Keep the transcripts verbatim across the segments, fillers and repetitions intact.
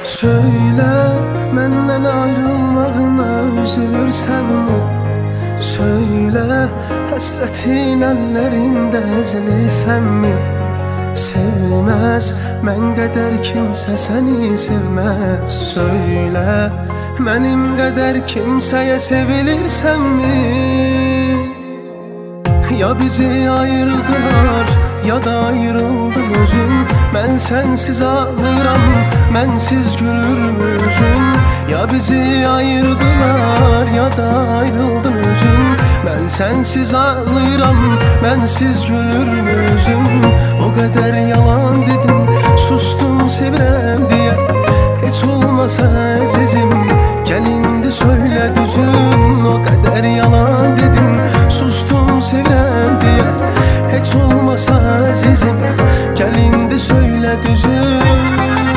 Söyle, menden ayrılmağına üzülürsenmi? Söyle, hasretin ellerinde ezilirsenmi? Sevmez, mən qədər kimsə səni sevməz. Söyle, mənim qədər kimsəyə sevilirsenmi? Ya bizi ayırdılar, ya da ayrıldın özün. Mən sensiz ağlayıram, mənsiz gülürüm özün. Ya bizi ayırdılar, ya da ayrıldın özün. Mən sensiz ağlayıram, mənsiz gülürüm özün. O qədər yalan dedim, sustum sevirəm deyə. Heç olmasa əzizim, gəl indi söylə düzün. O qədər yalan dedim, sustum sevirəm deyə. Heç olmasa əzizim, gəl indi söylə düzün.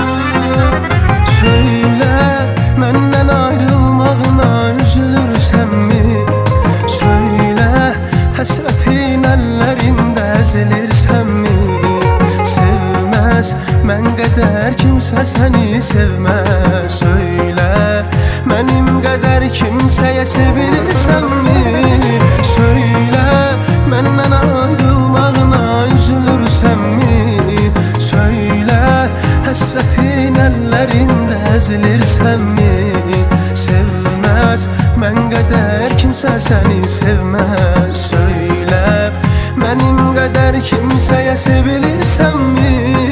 Söylə, məndən ayrılmağına üzülürsənmi? Söylə, həsrətin əllərində əzilirsənmi? Sevməz, mən qədər kimsə səni sevməz. Söylə, mənim qədər kimsəyə sevilirsənmi? Söylə, məndən ayrılmağına üzülürsənmi? Söylə, həsrətin əllərində əzilirsənmi? Sevməz, mən qədər kimsə səni sevməz. Söylə, mənim qədər kimsəyə sevilirsənmi?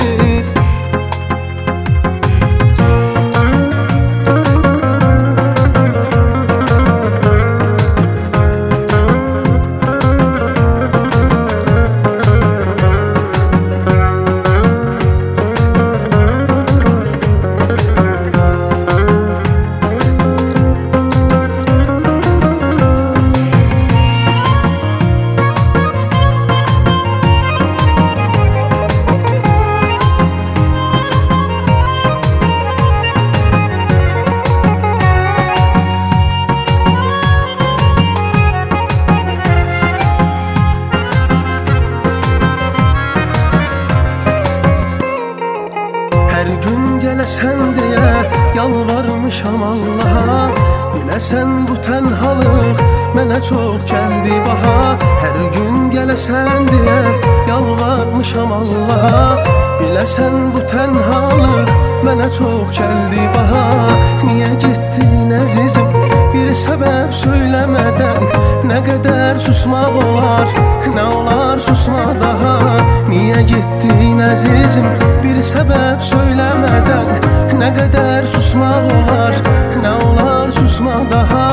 Hər gün gələsən deyə yalvarmışam Allaha. Biləsən bu tənhalıq mənə çox gəldi baha. Hər gün gələsən deyə yalvarmışam Allaha. Biləsən bu tənhalıq mənə çox gəldi baha. Niyə getdin əzizim, bir səbəb söyləmədən? Nə qədər susmaq olar, nə olar susma daha. Niyə getdin əzizim, bir səbəb söyləmədən? Nə qədər susmaq olar, nə olar susma daha.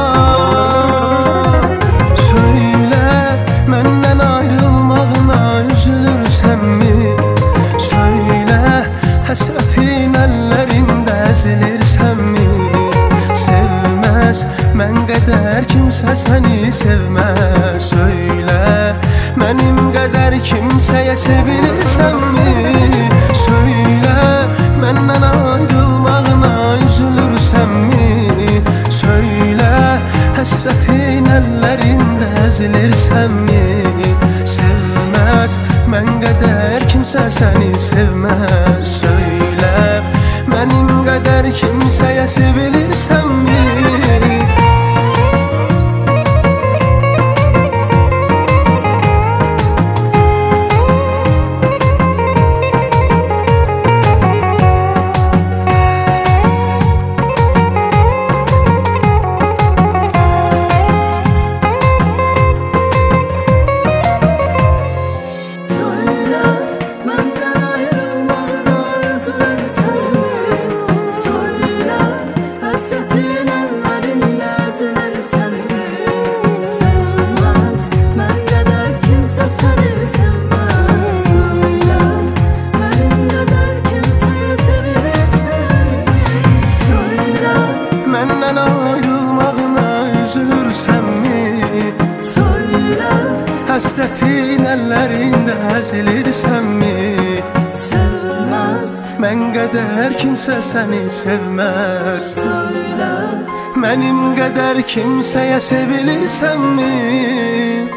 Söylə, məndən ayrılmağına üzülürsənmi? Söylə, həsrətin əllərində əzilirsənmi? Sevməz, mən qədər kimsə səni sevməz. Söylə, mənim qədər kimsəyə sevilirsənmi? Söylə, məndən ayrılmağına üzülürsənmi? Söylə, həsrətin əllərində əzilirsənmi? Sevməz, mən qədər kimsə səni sevməz. Söylə, mənim qədər kimsəyə sevilirsənmi? Məndən ayrılmağına üzülürsənmi? Söylə, həsrətin əllərində əzilirsənmi? Sevməz, mən qədər kimsə səni sevməz. Söylə, mənim qədər kimsəyə sevilirsənmi?